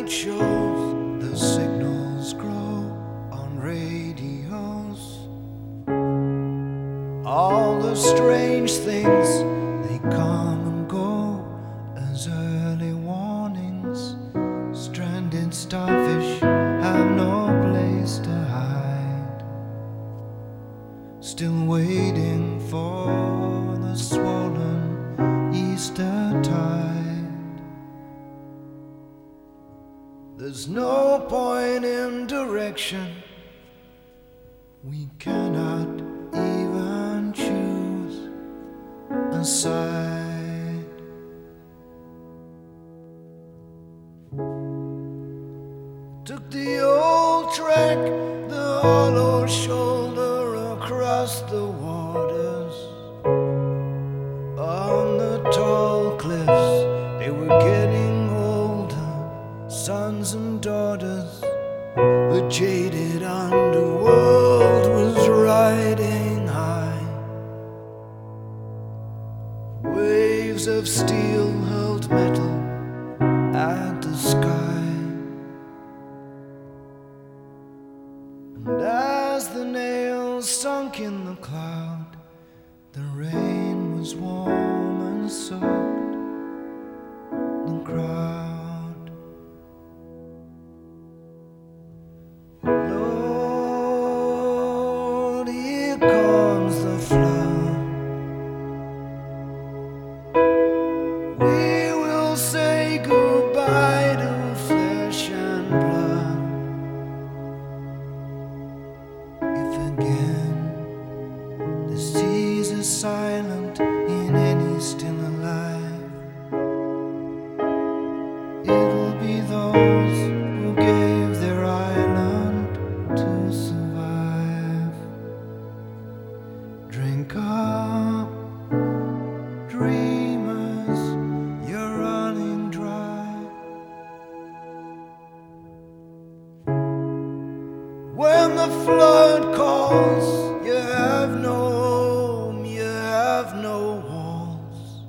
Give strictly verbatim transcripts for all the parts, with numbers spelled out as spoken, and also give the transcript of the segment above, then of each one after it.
shows, the signals grow on radios. All the strange things, they come and go as early warnings. Stranded starfish have no place to hide, still waiting for the swollen Easter tide. There's no point in direction, we cannot even choose a side. Took the old track, the hollow shoulder across the waters. On the tall cliffs, they were getting older, sons and daughters. The jaded underworld was riding high. Waves of steel hurled metal at the sky. And as the nails sunk in the cloud, the rain was warm and soaked the crowd. Lord, here comes the flood. We will say goodbye to flesh and blood. If again the seas are silent in any still alive, it'll be those who gave their island to survive. Drink up, dreamers, you're running dry. When the flood calls, you have no home, you have no walls.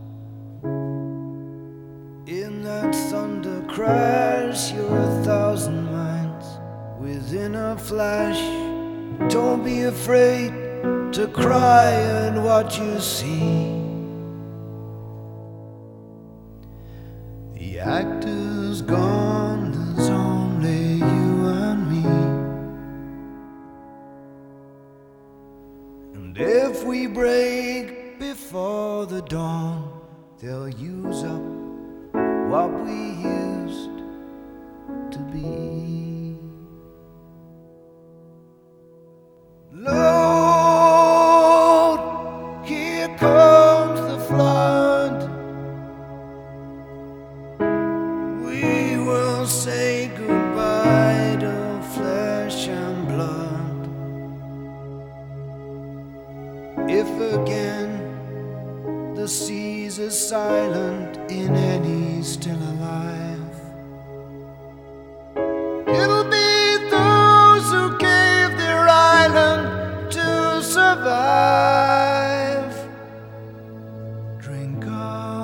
In that thunder crash, you're a thousand miles within a flash. Don't be afraid to cry at what you see. The actor's gone, there's only you and me. And if we break before the dawn, they'll use up what we used to be. Lord, here comes the flood. We will say goodbye to flesh and blood. If again the seas are silent in any still alive, it'll be those who gave their island to survive. Drink up,